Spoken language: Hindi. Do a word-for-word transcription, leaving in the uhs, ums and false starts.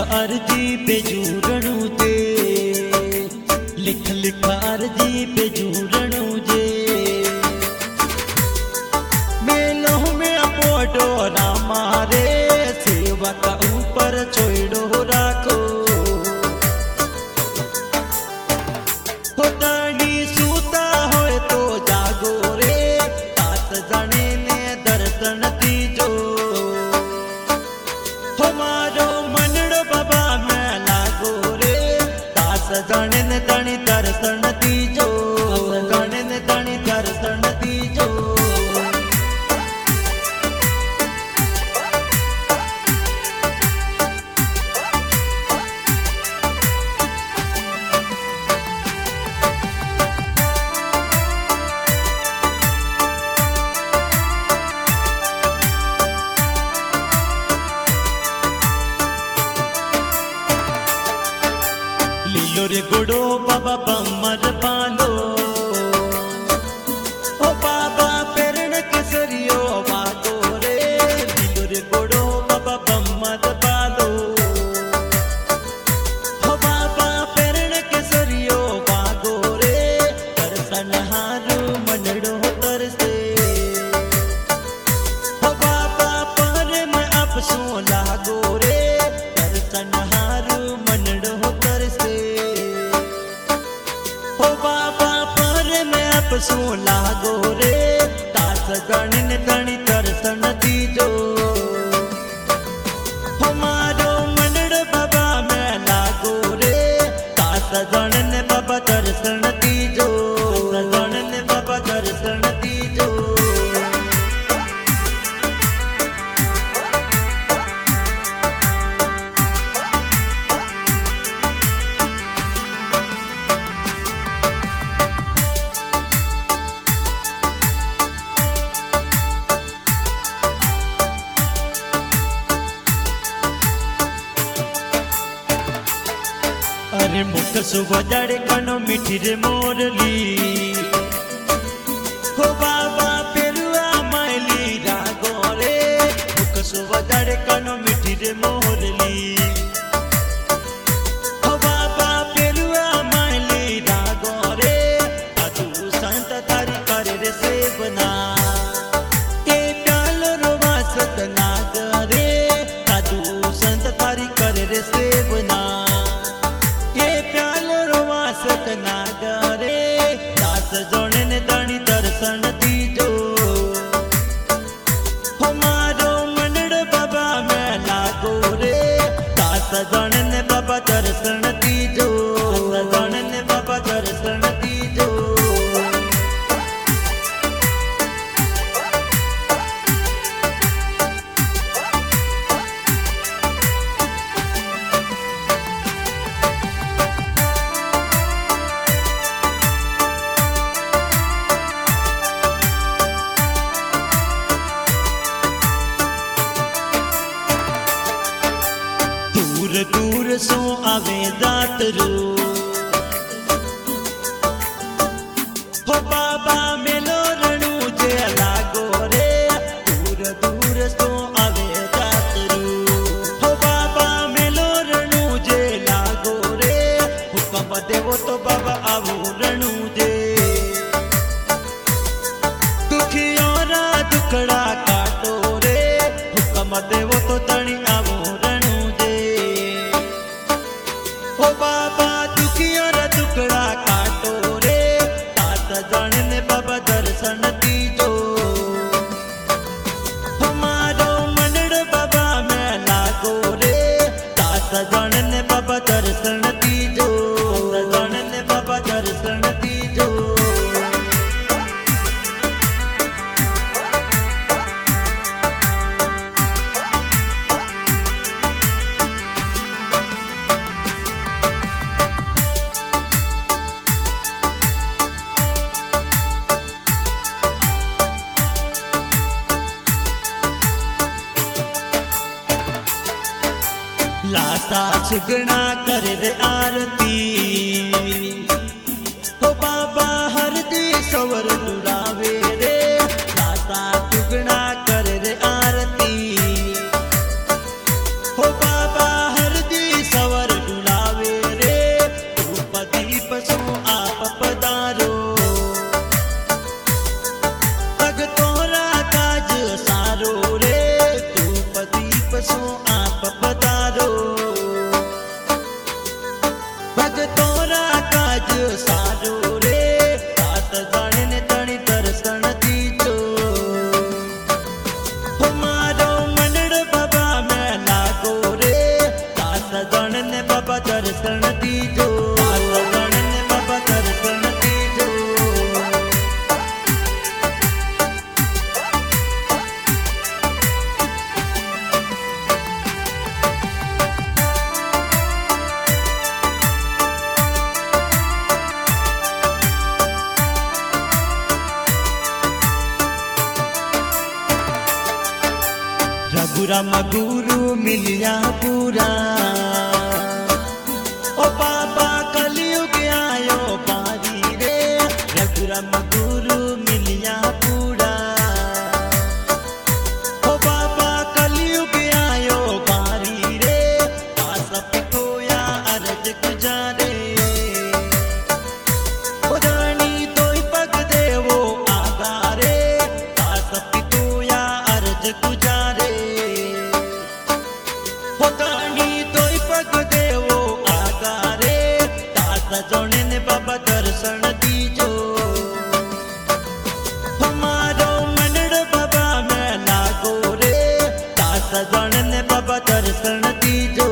अर्जी पे जूरणू जे लिख लिख अर्जी पे जूरणू जे मेलो में पोडो रामारे सेवा का ऊपर छोड़ो राखो होतानी सूता होए तो जागो रे तात जने ने दर्शन दीजो हमारो मनड़ो बाबा में लागो रे दास जने ने तणी दर्शन दीजो जने ने तणी दर्शन दीजो लीलो रे गुड़ो बाबा बम्मर पालो ओ बाबा पेरण केसरियो वादो रे लीलो रे गुड़ो बाबा बम्मर पालो ओ बाबा पेरण केसरियो वादो रे दर्शन हारू मनड़ो तरसे ओ बाबा पर मैं अपसो लागो रे दर्शन हारू मनड़ो तरसे ओ बाबा पर मैं अपसो लागो रे दास गणन तणी दर्शन दीजो हमारो मनड़ बाबा में लागो रे दास गणन बाबा दर्शन दीजो गणन बाबा दर्शन दीजो अरे मुख सुबजाड़े कनो मिठी रे मोरली हो बाबा पेरुआ मायली रागो रे मुख सुबजाड़े कनो मिठी रे मोरली हो बाबा पेरुआ मायली रागो रे साधु संत तारी करे रे सेवना ए प्यालो रो वासत नाग रे साधु संत तारी करे रे सेवना नागरे दास जोड़न तणी दर्शन दीजो हमारो मनड़ बाबा में लागो रे दास जोड़न बाबा दर्शन दीजो जोड़न बाबा दर्शन दीजो दूर दूर सो आवे दातरू हो बाबा मेलो रणू जे लागो रे दूर दूर सो आवे दातरू हो बाबा मेलो रणू जे लागो रे हुक्म देवो तो बाबा आवो रणू जे दुखियों रा दुखड़ा काटो रे हुक्म देवो तो तणी आवो ओ बाबा दुखियों रा दुखड़ा काटो रे दास जन बाबा दर्शन दीजो हमारो मनड़ बाबा में लागो रे दास जन बाबा दर्शन दीजो जन बाबा दर्शन दीजो लाता सुगना कर रे आरती हो बाबा हर दी सवर दुरावे रे लाता सुगना कर रे आरती हो बाबा हर दी आज तोरा काज सारो रे सात जण ने तणी दर्शन दीजो हो मारो मनड़ बाबा में लागो रे सात जण ने बाबा दर्शन दीजो सात जण ने बाबा दर्शन दीजो रघुराम गुरु मिलिया पूरा ओ बाबा कलयुग आयो बारी रे रघुराम गुरु मिलिया पूरा ओ बाबा कलयुग आयो बारी रे पास पिकोया अरज गुजारे ओ रानी तोय पग देवो आगारे पास पिकोया अरज गुजारे ने बाबा दर्शन दीजो हमारो मनड़ बाबा में लागो रे दास जण ने बाबा दर्शन दीजो